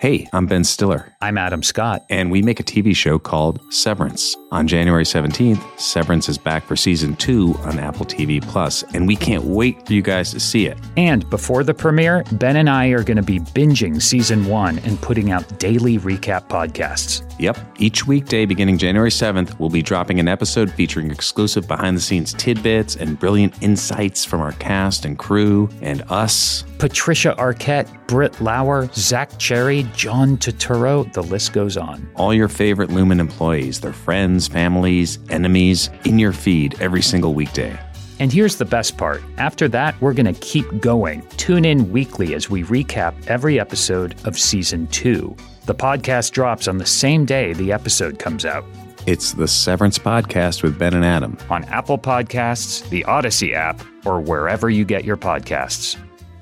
Hey, I'm Ben Stiller. I'm Adam Scott. And we make a TV show called Severance. On January 17th, Severance is back for Season 2 on Apple TV+, and we can't wait for you guys to see it. And before the premiere, Ben and I are going to be binging Season 1 and putting out daily recap podcasts. Yep. Each weekday beginning January 7th, we'll be dropping an episode featuring exclusive behind-the-scenes tidbits and brilliant insights from our cast and crew and us. Patricia Arquette, Britt Lauer, Zach Cherry, John Turturro, the list goes on. All your favorite Lumen employees, their friends, families, enemies, in your feed every single weekday. And here's the best part. After that, we're going to keep going. Tune in weekly as we recap every episode of Season 2. The podcast drops on the same day the episode comes out. It's the Severance Podcast with Ben and Adam. On Apple Podcasts, the Odyssey app, or wherever you get your podcasts.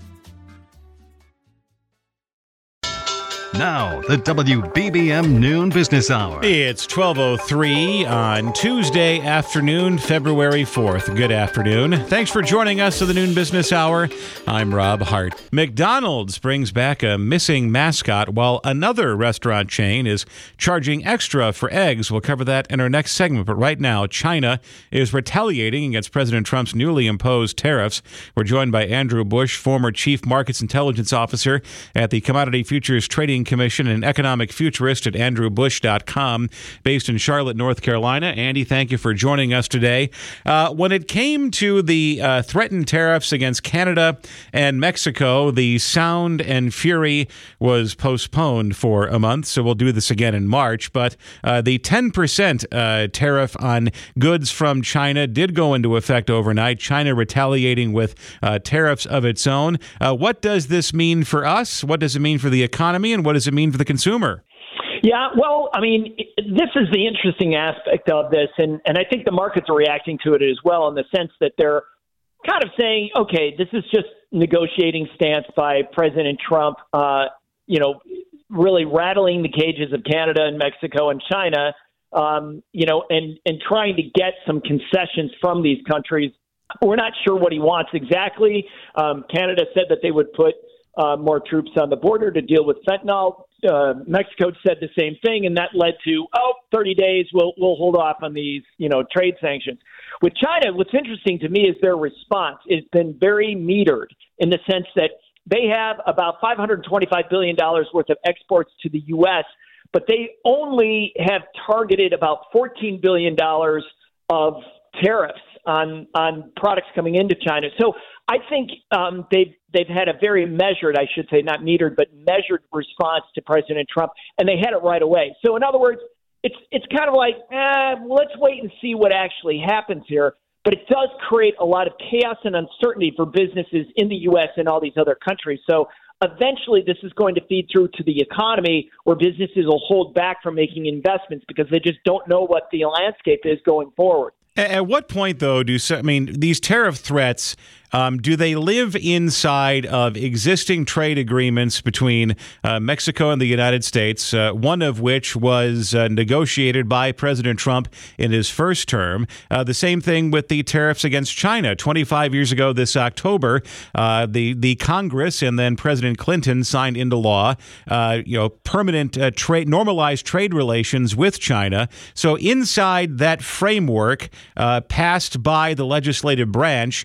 Now, the WBBM Noon Business Hour. It's 12:03 on Tuesday afternoon, February 4th. Good afternoon. Thanks for joining us for the Noon Business Hour. I'm Rob Hart. McDonald's brings back a missing mascot, while another restaurant chain is charging extra for eggs. We'll cover that in our next segment. But right now, China is retaliating against President Trump's newly imposed tariffs. We're joined by Andrew Bush, former Chief Markets Intelligence Officer at the Commodity Futures Trading Commission and economic futurist at andrewbush.com, based in Charlotte, North Carolina. Andy, thank you for joining us today. When it came to the threatened tariffs against Canada and Mexico, the sound and fury was postponed for a month, so we'll do this again in March. But the 10% tariff on goods from China did go into effect overnight, China retaliating with tariffs of its own. What does this mean for us? What does it mean for the economy? And what does it mean for the consumer? Yeah, well, I mean, this is the interesting aspect of this, and I think the markets are reacting to it as well in the sense that they're kind of saying, okay, this is just negotiating stance by President Trump, really rattling the cages of Canada and Mexico and China, and trying to get some concessions from these countries. We're not sure what he wants exactly. Canada said that they would put more troops on the border to deal with fentanyl. Mexico said the same thing, and that led to 30 days. We'll hold off on these, trade sanctions. With China, what's interesting to me is their response has been very metered in the sense that they have about $525 billion worth of exports to the U.S., but they only have targeted about $14 billion of tariffs on products coming into China. So I think they've had a very measured, I should say, not metered, but measured response to President Trump, and they had it right away. So in other words, it's kind of like, let's wait and see what actually happens here. But it does create a lot of chaos and uncertainty for businesses in the U.S. and all these other countries. So eventually this is going to feed through to the economy where businesses will hold back from making investments because they just don't know what the landscape is going forward. At what point, though, these tariff threats, do they live inside of existing trade agreements between Mexico and the United States, one of which was negotiated by President Trump in his first term? The same thing with the tariffs against China. 25 years ago this October, the Congress and then President Clinton signed into law, permanent normalized trade relations with China. So inside that framework passed by the legislative branch,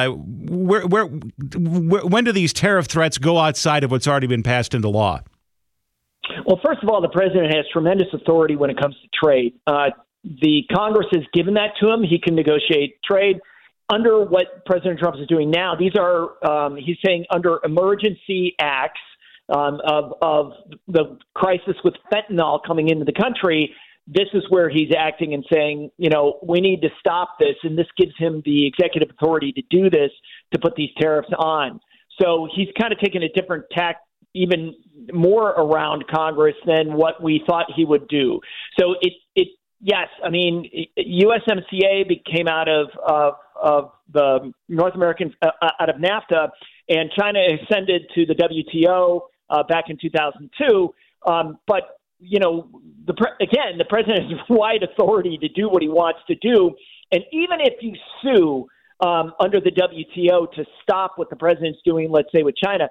when do these tariff threats go outside of what's already been passed into law? Well, first of all, the president has tremendous authority when it comes to trade. The Congress has given that to him. He can negotiate trade. Under what President Trump is doing now, these are, he's saying, under emergency acts of the crisis with fentanyl coming into the country. This is where he's acting and saying, we need to stop this. And this gives him the executive authority to do this, to put these tariffs on. So he's kind of taken a different tack, even more around Congress than what we thought he would do. So yes, I mean, USMCA came out of the North American, out of NAFTA, and China ascended to the WTO back in 2002. But the president has wide authority to do what he wants to do. And even if you sue under the WTO to stop what the president's doing, let's say with China,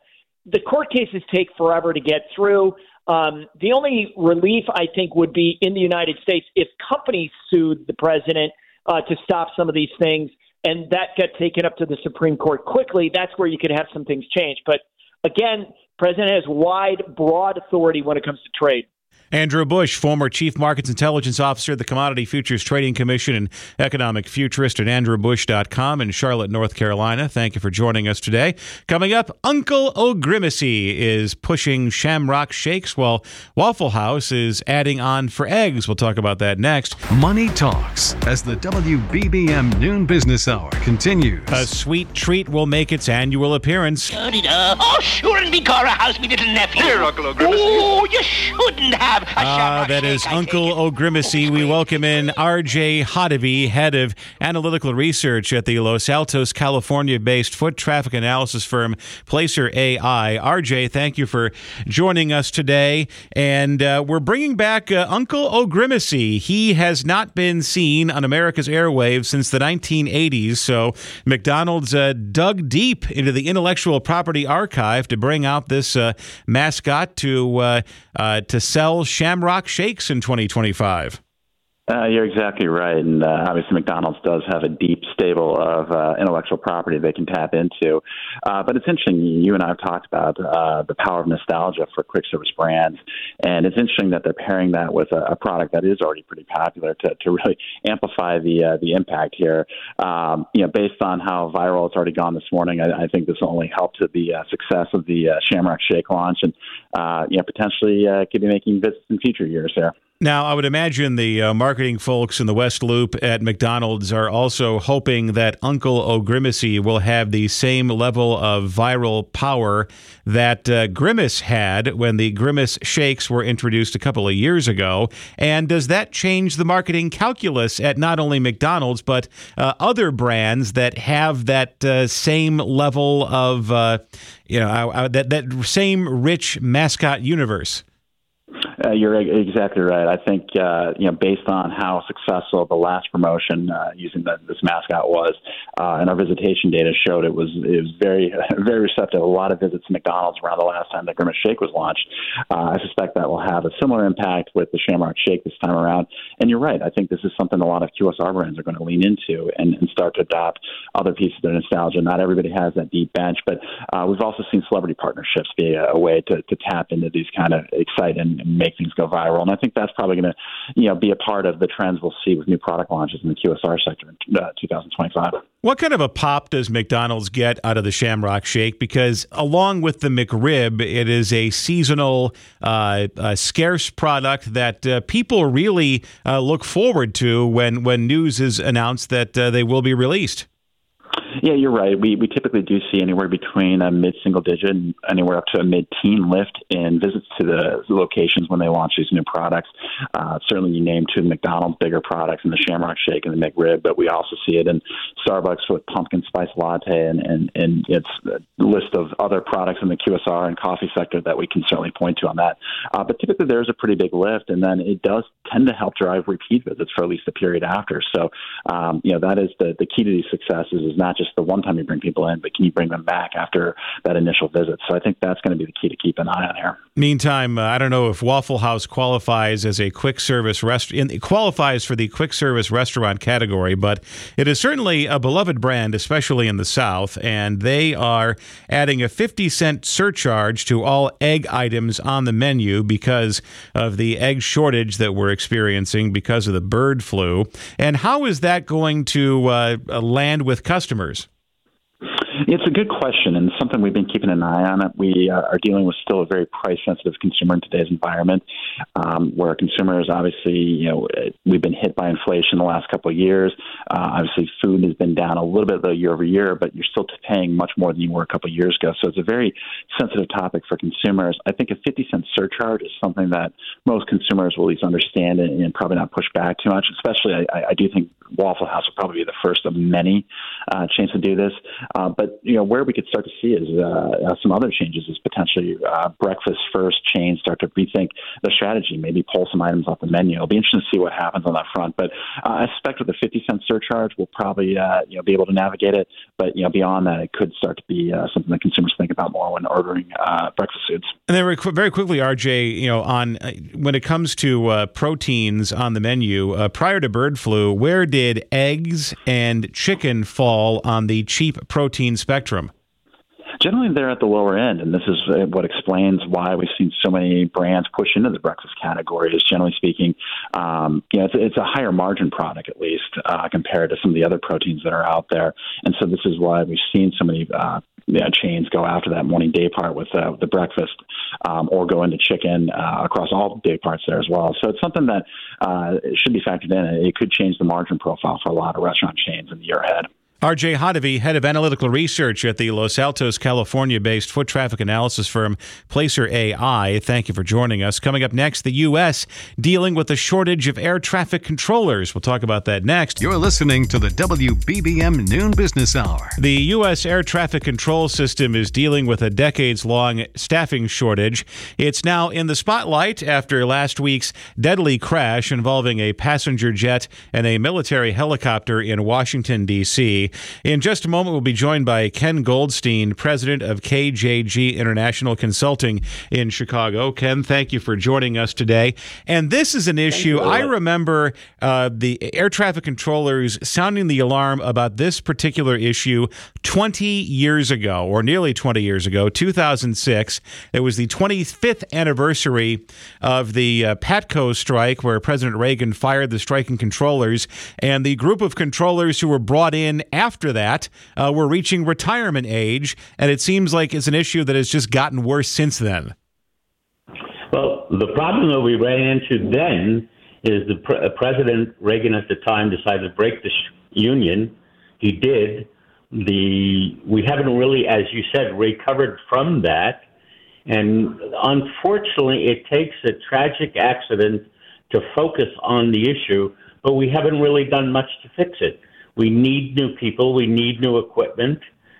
the court cases take forever to get through. The only relief, I think, would be in the United States if companies sued the president to stop some of these things, and that got taken up to the Supreme Court quickly. That's where you could have some things change. But again, president has broad authority when it comes to trade. Andrew Bush, former Chief Markets Intelligence Officer at the Commodity Futures Trading Commission and economic futurist at andrewbush.com in Charlotte, North Carolina. Thank you for joining us today. Coming up, Uncle O'Grimacy is pushing Shamrock Shakes while Waffle House is adding on for eggs. We'll talk about that next. Money Talks as the WBBM Noon Business Hour continues. A sweet treat will make its annual appearance. Oh, shouldn't be Cora House, me little nephew. Here, Uncle O'Grimacy. Oh, you shouldn't have. That is Uncle O'Grimacy. We welcome in R.J. Hodevy, head of analytical research at the Los Altos, California-based foot traffic analysis firm Placer AI. R.J., thank you for joining us today. And we're bringing back Uncle O'Grimacy. He has not been seen on America's airwaves since the 1980s, so McDonald's dug deep into the intellectual property archive to bring out this mascot to sell Shamrock Shakes in 2025. You're exactly right. And obviously McDonald's does have a deep stable of intellectual property they can tap into. But it's interesting, you and I have talked about the power of nostalgia for quick service brands. And it's interesting that they're pairing that with a product that is already pretty popular to really amplify the impact here. Based on how viral it's already gone this morning, I think this will only help to the success of the Shamrock Shake launch and potentially could be making visits in future years there. Now, I would imagine the marketing folks in the West Loop at McDonald's are also hoping that Uncle O'Grimacy will have the same level of viral power that Grimace had when the Grimace Shakes were introduced a couple of years ago. And does that change the marketing calculus at not only McDonald's, but other brands that have that same level of, that same rich mascot universe? You're exactly right. I think, based on how successful the last promotion using this mascot was, and our visitation data showed it was very, very receptive. A lot of visits to McDonald's around the last time the Grimace Shake was launched. I suspect that will have a similar impact with the Shamrock Shake this time around. And you're right. I think this is something a lot of QSR brands are going to lean into and start to adopt other pieces of their nostalgia. Not everybody has that deep bench, but we've also seen celebrity partnerships be a way to tap into these kind of excite and make things go viral. And I think that's probably going to, be a part of the trends we'll see with new product launches in the QSR sector in 2025. What kind of a pop does McDonald's get out of the Shamrock Shake? Because along with the McRib, it is a seasonal, scarce product that people really look forward to when news is announced that they will be released. Yeah, you're right. We typically do see anywhere between a mid-single digit and anywhere up to a mid-teen lift in visits to the locations when they launch these new products. Certainly you name two McDonald's bigger products in the Shamrock Shake and the McRib, but we also see it in Starbucks with pumpkin spice latte and its list of other products in the QSR and coffee sector that we can certainly point to on that. But typically there's a pretty big lift, and then it does tend to help drive repeat visits for at least the period after. So, that is the key to these successes is not just the one time you bring people in, but can you bring them back after that initial visit? So I think that's going to be the key to keep an eye on here. Meantime, I don't know if Waffle House qualifies as a quick service qualifies for the quick service restaurant category, but it is certainly a beloved brand, especially in the South, and they are adding a 50-cent surcharge to all egg items on the menu because of the egg shortage that we're experiencing because of the bird flu. And how is that going to land with customers? It's a good question and something we've been keeping an eye on. We are dealing with still a very price-sensitive consumer in today's environment, where consumers obviously, we've been hit by inflation the last couple of years. Obviously, food has been down a little bit though year over year, but you're still paying much more than you were a couple of years ago. So it's a very sensitive topic for consumers. I think a 50-cent surcharge is something that most consumers will at least understand and probably not push back too much. Especially, I do think Waffle House will probably be the first of many chains to do this. But where we could start to see is some other changes is potentially breakfast first chains start to rethink the strategy, maybe pull some items off the menu. It'll be interesting to see what happens on that front. But I suspect with the 50-cent surcharge, we'll probably be able to navigate it. But beyond that, it could start to be something that consumers think about more when ordering breakfast foods. And then very quickly, RJ, on when it comes to proteins on the menu, prior to bird flu, where did eggs and chicken fall on the cheap protein spectrum? Generally, they're at the lower end, and this is what explains why we've seen so many brands push into the breakfast category. Is generally speaking, it's a higher margin product, at least compared to some of the other proteins that are out there. And so this is why we've seen so many chains go after that morning day part with the breakfast, or go into chicken across all day parts there as well. So it's something that should be factored in. It could change the margin profile for a lot of restaurant chains in the year ahead. RJ Hottovy, head of analytical research at the Los Altos, California-based foot traffic analysis firm Placer AI. Thank you for joining us. Coming up next, the U.S. dealing with a shortage of air traffic controllers. We'll talk about that next. You're listening to the WBBM Noon Business Hour. The U.S. air traffic control system is dealing with a decades-long staffing shortage. It's now in the spotlight after last week's deadly crash involving a passenger jet and a military helicopter in Washington, D.C. In just a moment, we'll be joined by Ken Goldstein, president of KJG International Consulting in Chicago. Ken, thank you for joining us today. And this is an issue. I remember the air traffic controllers sounding the alarm about this particular issue 20 years ago, or nearly 20 years ago, 2006. It was the 25th anniversary of the PATCO strike, where President Reagan fired the striking controllers, and the group of controllers who were brought in after that were reaching retirement age, and it seems like it's an issue that has just gotten worse since then. Well, the problem that we ran into then is President Reagan at the time decided to break the union. He did. We haven't really, as you said, recovered from that. And unfortunately, it takes a tragic accident to focus on the issue, but we haven't really done much to fix it. We need new people. We need new equipment.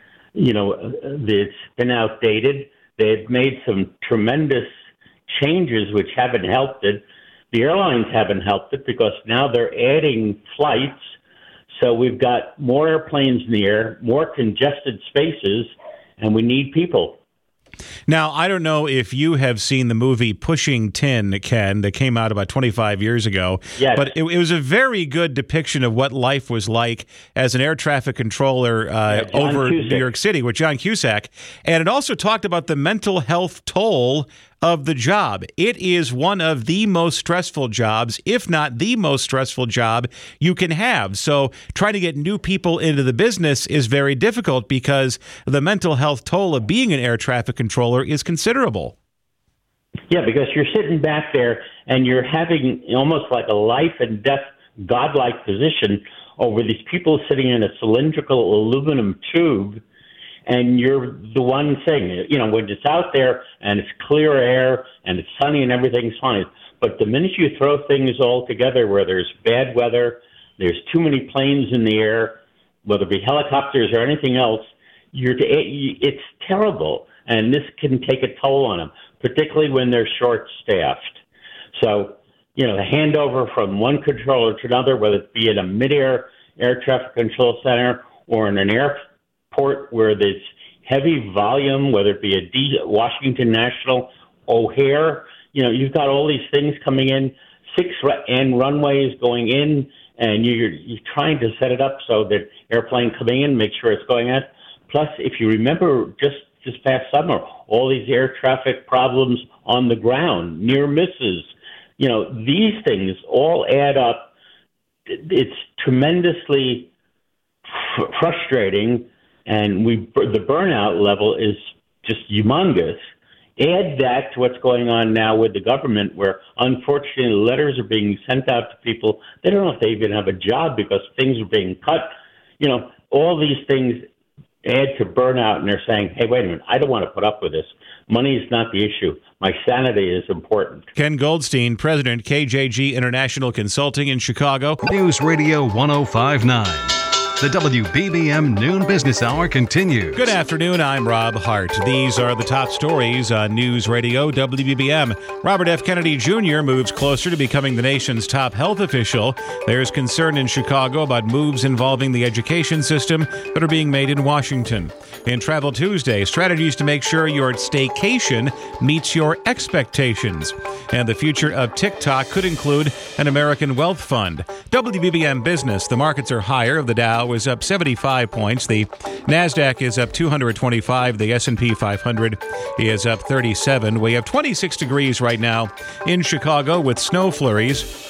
It's been outdated. They've made some tremendous changes which haven't helped it. The airlines haven't helped it because now they're adding flights. So we've got more airplanes in the air, more congested spaces, and we need people. Now, I don't know if you have seen the movie Pushing Tin, Ken, that came out about 25 years ago. Yes. But it was a very good depiction of what life was like as an air traffic controller over Cusack. New York City with John Cusack. And it also talked about the mental health toll of the job. It is one of the most stressful jobs, if not the most stressful job you can have. So trying to get new people into the business is very difficult because the mental health toll of being an air traffic controller is considerable. Yeah, because you're sitting back there and you're having almost like a life and death godlike position over these people sitting in a cylindrical aluminum tube. And you're the one thing, when it's out there and it's clear air and it's sunny and everything's fine. But the minute you throw things all together where there's bad weather, there's too many planes in the air, whether it be helicopters or anything else, it's terrible. And this can take a toll on them, particularly when they're short-staffed. So, the handover from one controller to another, whether it be in a mid-air air traffic control center or in an airport where there's heavy volume, whether it be a Washington National, O'Hare, you've got all these things coming in, 6 runways going in, and you're trying to set it up so that airplane coming in, make sure it's going in. Plus, if you remember just this past summer, all these air traffic problems on the ground, near misses, these things all add up. It's tremendously frustrating. And the burnout level is just humongous. Add that to what's going on now with the government, where unfortunately letters are being sent out to people. They don't know if they even have a job because things are being cut. All these things add to burnout, and they're saying, hey, wait a minute, I don't want to put up with this. Money is not the issue. My sanity is important. Ken Goldstein, president, KJG International Consulting in Chicago. News Radio 105.9. The WBBM Noon Business Hour continues. Good afternoon, I'm Rob Hart. These are the top stories on News Radio WBBM. Robert F. Kennedy Jr. moves closer to becoming the nation's top health official. There's concern in Chicago about moves involving the education system that are being made in Washington. In Travel Tuesday, strategies to make sure your staycation meets your expectations. And the future of TikTok could include an American wealth fund. WBBM Business, the markets are higher. The Dow is up 75 points. The NASDAQ is up 225. The S&P 500 is up 37. We have 26 degrees right now in Chicago with snow flurries.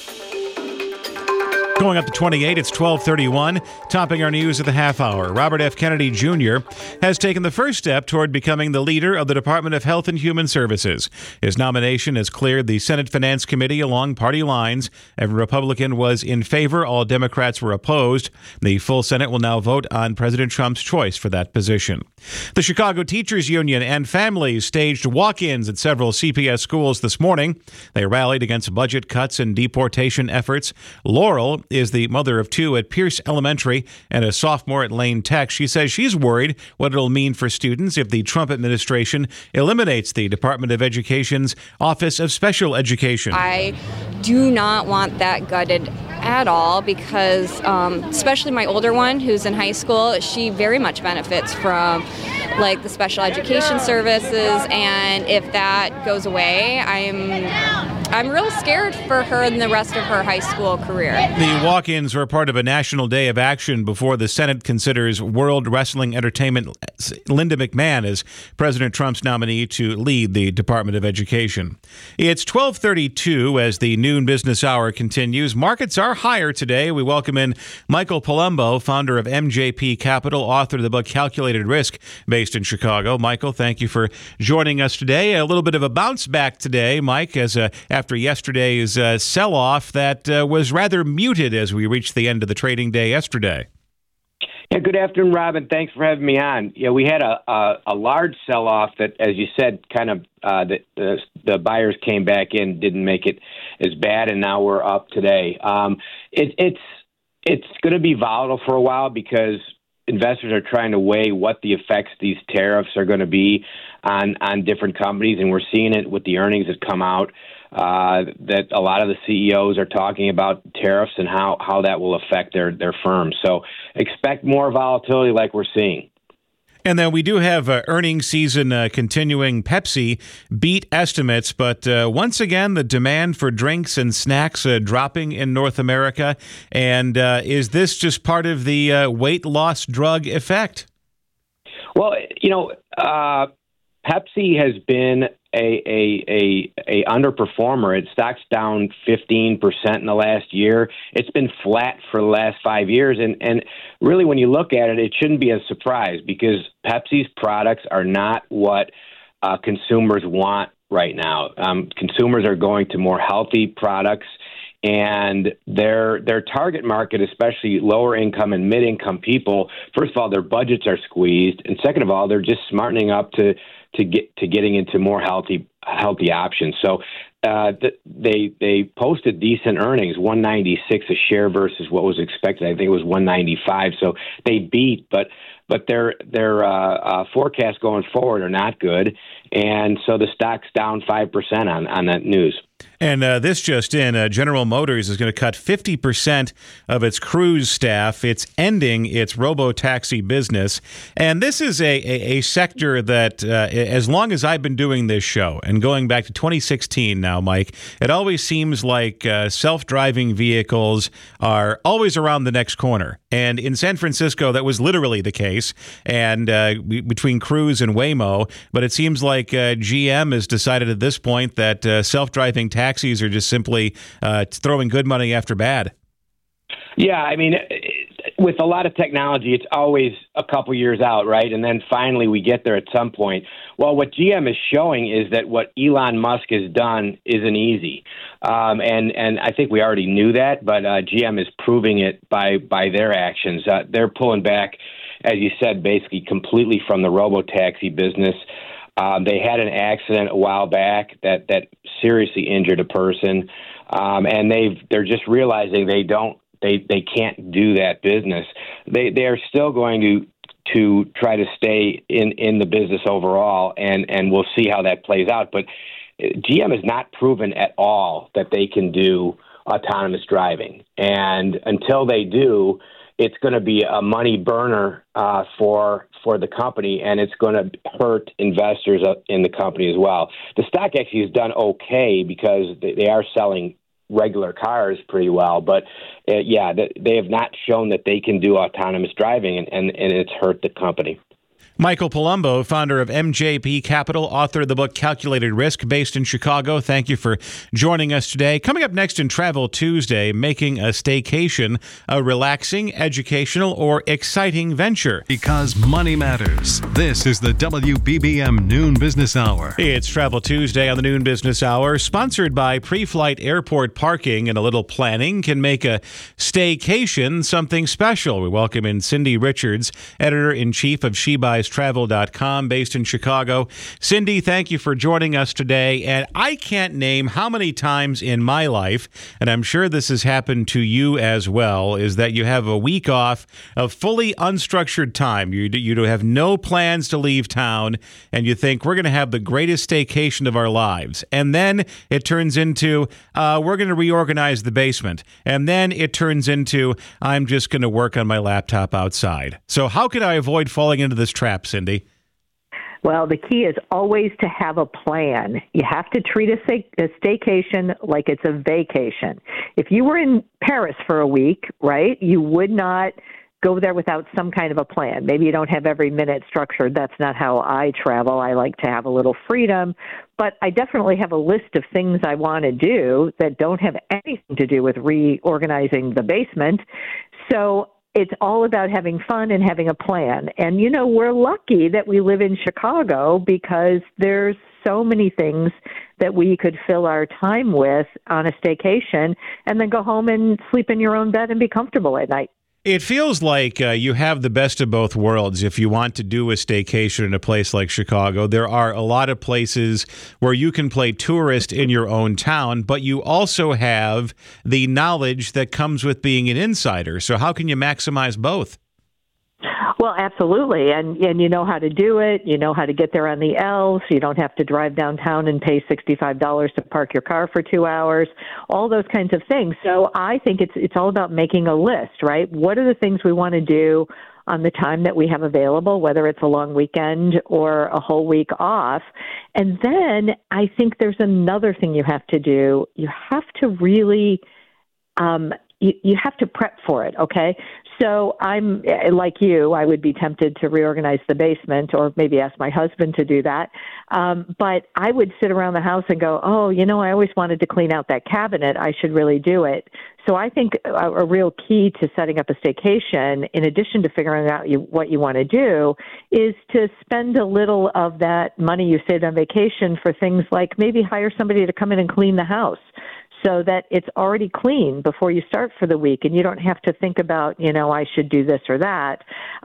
Going up to 28, it's 12:31. Topping our news at the half hour, Robert F. Kennedy Jr. has taken the first step toward becoming the leader of the Department of Health and Human Services. His nomination has cleared the Senate Finance Committee along party lines. Every Republican was in favor. All Democrats were opposed. The full Senate will now vote on President Trump's choice for that position. The Chicago Teachers Union and families staged walk-ins at several CPS schools this morning. They rallied against budget cuts and deportation efforts. Laurel is the mother of two at Pierce Elementary and a sophomore at Lane Tech. She says she's worried what it'll mean for students if the Trump administration eliminates the Department of Education's Office of Special Education. I do not want that gutted at all because especially my older one who's in high school, she very much benefits from like the special education services, and if that goes away, I'm real scared for her and the rest of her high school career. The walk-ins were part of a national day of action before the Senate considers World Wrestling Entertainment Linda McMahon as President Trump's nominee to lead the Department of Education. It's 12:32 as the noon business hour continues. Markets are higher today. We welcome in Michael Palumbo, founder of MJP Capital, author of the book Calculated Risk, based in Chicago. Michael, thank you for joining us today. A little bit of a bounce back today, Mike, as after yesterday's sell-off that was rather muted as we reached the end of the trading day yesterday. Yeah, good afternoon, Rob, and thanks for having me on. Yeah, we had a large sell-off that, as you said, kind of the buyers came back in, didn't make it as bad, and now we're up today. It's going to be volatile for a while because investors are trying to weigh what the effects these tariffs are going to be on different companies, and we're seeing it with the earnings that come out. That a lot of the CEOs are talking about tariffs and how that will affect their firms. So expect more volatility like we're seeing. And then we do have earnings season continuing. Pepsi beat estimates, but once again, the demand for drinks and snacks dropping in North America. And is this just part of the weight loss drug effect? Well, Pepsi has been a underperformer. Its stock's down 15% in the last year. It's been flat for the last 5 years. And really, when you look at it, it shouldn't be a surprise because Pepsi's products are not what consumers want right now. Consumers are going to more healthy products. And their target market, especially lower income and mid income people, first of all, their budgets are squeezed, and second of all, they're just smartening up to getting into more healthy options. So they posted decent earnings, $196 a share versus what was expected. I think it was $195. So they beat, but their forecasts going forward are not good, and so the stock's down 5% on that news. And this just in, General Motors is going to cut 50% of its cruise staff. It's ending its robo-taxi business. And this is a sector that, as long as I've been doing this show, and going back to 2016 now, Mike, it always seems like self-driving vehicles are always around the next corner. And in San Francisco, that was literally the case, and between Cruise and Waymo. But it seems like GM has decided at this point that self-driving taxis are just simply throwing good money after bad. Yeah, I mean, with a lot of technology, it's always a couple years out, right? And then finally we get there at some point. Well, what GM is showing is that what Elon Musk has done isn't easy. And I think we already knew that, but GM is proving it by their actions. They're pulling back, as you said, basically completely from the robo-taxi business. They had an accident a while back that seriously injured a person, and they're just realizing they don't they can't do that business, they are still going to try to stay in the business overall, and we'll see how that plays out. But GM has not proven at all that they can do autonomous driving, and until they do, it's going to be a money burner for the company, and it's going to hurt investors in the company as well. The stock actually has done okay because they are selling regular cars pretty well, but they have not shown that they can do autonomous driving, and it's hurt the company. Michael Palumbo, founder of MJP Capital, author of the book Calculated Risk, based in Chicago. Thank you for joining us today. Coming up next in Travel Tuesday, making a staycation a relaxing, educational, or exciting venture. Because money matters. This is the WBBM Noon Business Hour. It's Travel Tuesday on the Noon Business Hour, sponsored by Pre-Flight Airport Parking, and a little planning can make a staycation something special. We welcome in Cindy Richards, editor-in-chief of SheBuysTravel.com, based in Chicago. Cindy, thank you for joining us today. And I can't name how many times in my life, and I'm sure this has happened to you as well, is that you have a week off of fully unstructured time. You have no plans to leave town, and you think, we're going to have the greatest staycation of our lives. And then it turns into, we're going to reorganize the basement. And then it turns into, I'm just going to work on my laptop outside. So how can I avoid falling into this trap, Cindy? Well, the key is always to have a plan. You have to treat a staycation like it's a vacation. If you were in Paris for a week, right, you would not go there without some kind of a plan. Maybe you don't have every minute structured. That's not how I travel. I like to have a little freedom, but I definitely have a list of things I want to do that don't have anything to do with reorganizing the basement. So it's all about having fun and having a plan. And, you know, we're lucky that we live in Chicago because there's so many things that we could fill our time with on a staycation and then go home and sleep in your own bed and be comfortable at night. It feels like you have the best of both worlds if you want to do a staycation in a place like Chicago. There are a lot of places where you can play tourist in your own town, but you also have the knowledge that comes with being an insider. So how can you maximize both? Well, absolutely. And you know how to do it. You know how to get there on the L, so you don't have to drive downtown and pay $65 to park your car for 2 hours, all those kinds of things. So I think it's all about making a list, right? What are the things we want to do on the time that we have available, whether it's a long weekend or a whole week off? And then I think there's another thing you have to do. You have to really you have to prep for it, okay? So I'm like you, I would be tempted to reorganize the basement or maybe ask my husband to do that. But I would sit around the house and go, oh, you know, I always wanted to clean out that cabinet. I should really do it. So I think a real key to setting up a staycation, in addition to figuring out what you want to do, is to spend a little of that money you saved on vacation for things like maybe hire somebody to come in and clean the house, so that it's already clean before you start for the week and you don't have to think about, you know, I should do this or that.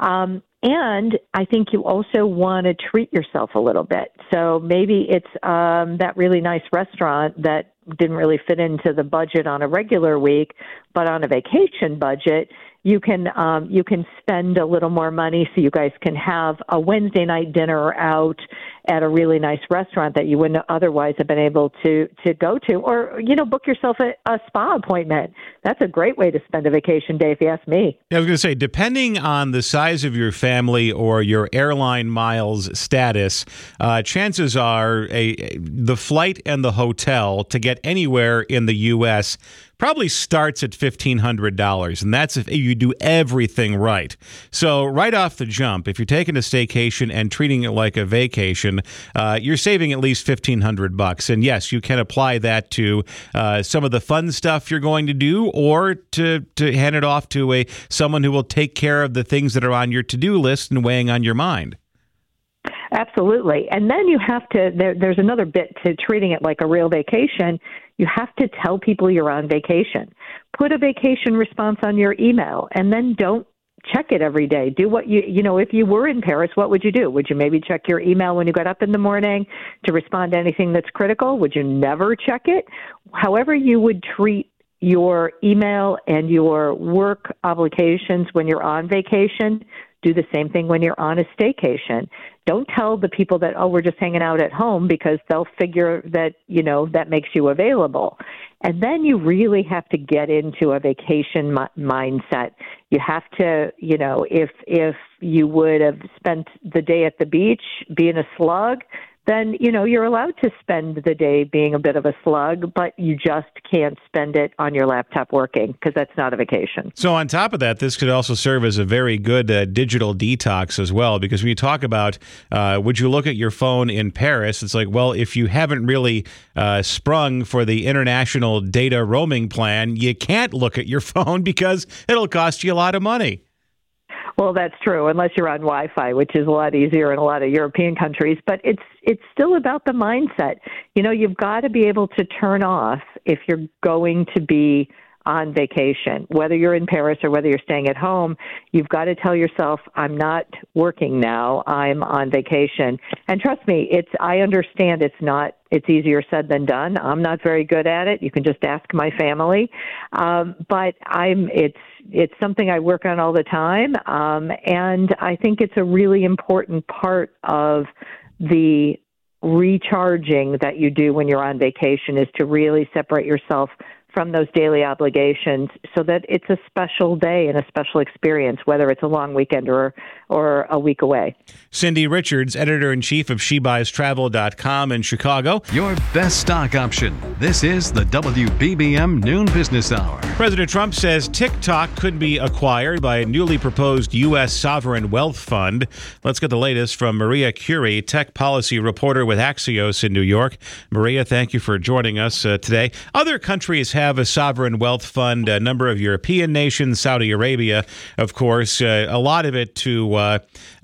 And I think you also want to treat yourself a little bit. So maybe it's that really nice restaurant that didn't really fit into the budget on a regular week, but on a vacation budget, you can spend a little more money so you guys can have a Wednesday night dinner out at a really nice restaurant that you wouldn't otherwise have been able to go to, or, you know, book yourself a spa appointment. That's a great way to spend a vacation day, if you ask me. Yeah, I was going to say, depending on the size of your family or your airline miles status, chances are the flight and the hotel to get anywhere in the U.S. probably starts at $1,500, and that's if you do everything right. So right off the jump, if you're taking a staycation and treating it like a vacation, you're saving at least $1,500. And yes, you can apply that to some of the fun stuff you're going to do, or to hand it off to someone who will take care of the things that are on your to-do list and weighing on your mind. Absolutely. And then you have to, there's another bit to treating it like a real vacation. You have to tell people you're on vacation. Put a vacation response on your email, and then don't check it every day. Do what you know, if you were in Paris, what would you do? Would you maybe check your email when you got up in the morning to respond to anything that's critical? Would you never check it? However you would treat your email and your work obligations when you're on vacation. Do the same thing when you're on a staycation. Don't tell the people that, oh, we're just hanging out at home, because they'll figure that, that makes you available. And then you really have to get into a vacation mindset. You have to, if you would have spent the day at the beach being a slug, then, you're allowed to spend the day being a bit of a slug, but you just can't spend it on your laptop working, because that's not a vacation. So on top of that, this could also serve as a very good digital detox as well, because when you talk about would you look at your phone in Paris, it's like, well, if you haven't really sprung for the international data roaming plan, you can't look at your phone because it'll cost you a lot of money. Well, that's true, unless you're on Wi-Fi, which is a lot easier in a lot of European countries. But it's still about the mindset. You've got to be able to turn off if you're going to be on vacation. Whether you're in Paris or whether you're staying at home, you've got to tell yourself, I'm not working now, I'm on vacation. And trust me, I understand it's easier said than done. I'm not very good at it. You can just ask my family. But it's something I work on all the time. And I think it's a really important part of the recharging that you do when you're on vacation, is to really separate yourself from those daily obligations so that it's a special day and a special experience, whether it's a long weekend or a week away. Cindy Richards, editor-in-chief of SheBuysTravel.com in Chicago. Your best stock option. This is the WBBM Noon Business Hour. President Trump says TikTok could be acquired by a newly proposed U.S. sovereign wealth fund. Let's get the latest from Maria Curie, tech policy reporter with Axios in New York. Maria, thank you for joining us today. Other countries have a sovereign wealth fund, a number of European nations, Saudi Arabia, of course, a lot of it to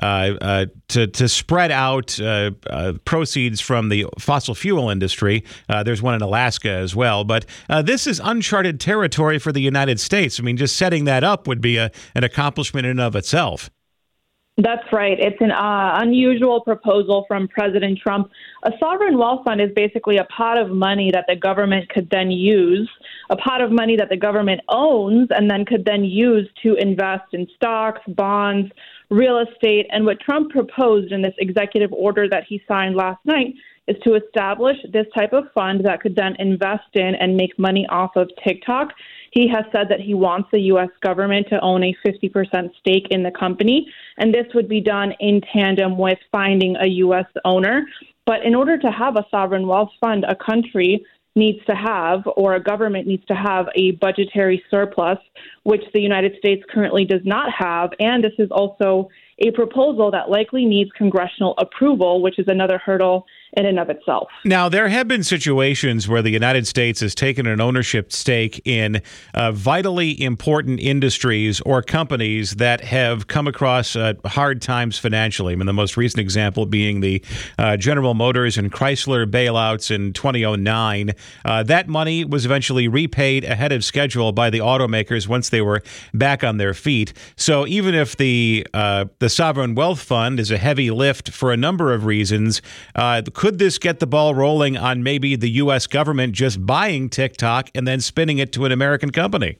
spread out proceeds from the fossil fuel industry. There's one in Alaska as well. But this is uncharted territory for the United States. I mean, just setting that up would be an accomplishment in and of itself. That's right. It's an unusual proposal from President Trump. A sovereign wealth fund is basically a pot of money that the government could then use, a pot of money that the government owns and then could then use to invest in stocks, bonds, real estate. And what Trump proposed in this executive order that he signed last night is to establish this type of fund that could then invest in and make money off of TikTok. He has said that he wants the U.S. government to own a 50% stake in the company, and this would be done in tandem with finding a U.S. owner. But in order to have a sovereign wealth fund, a country needs to have, or a government needs to have, a budgetary surplus, which the United States currently does not have. And this is also a proposal that likely needs congressional approval, which is another hurdle in and of itself. Now, there have been situations where the United States has taken an ownership stake in vitally important industries or companies that have come across hard times financially. I mean, the most recent example being the General Motors and Chrysler bailouts in 2009. That money was eventually repaid ahead of schedule by the automakers once they were back on their feet. So even if the sovereign wealth fund is a heavy lift for a number of reasons, could this get the ball rolling on maybe the U.S. government just buying TikTok and then spinning it to an American company?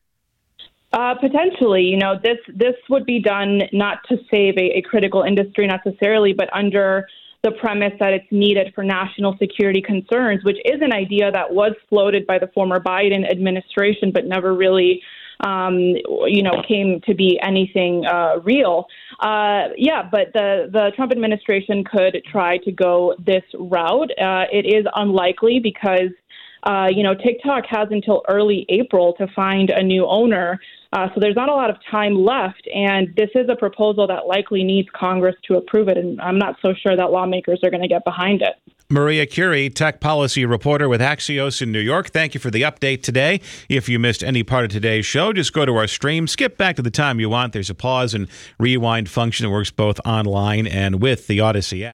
Potentially. This would be done not to save a critical industry necessarily, but under the premise that it's needed for national security concerns, which is an idea that was floated by the former Biden administration, but never really came to be anything real. But the Trump administration could try to go this route. It is unlikely because, TikTok has until early April to find a new owner. So there's not a lot of time left. And this is a proposal that likely needs Congress to approve it. And I'm not so sure that lawmakers are going to get behind it. Maria Curie, tech policy reporter with Axios in New York. Thank you for the update today. If you missed any part of today's show, just go to our stream, skip back to the time you want. There's a pause and rewind function that works both online and with the Odyssey app.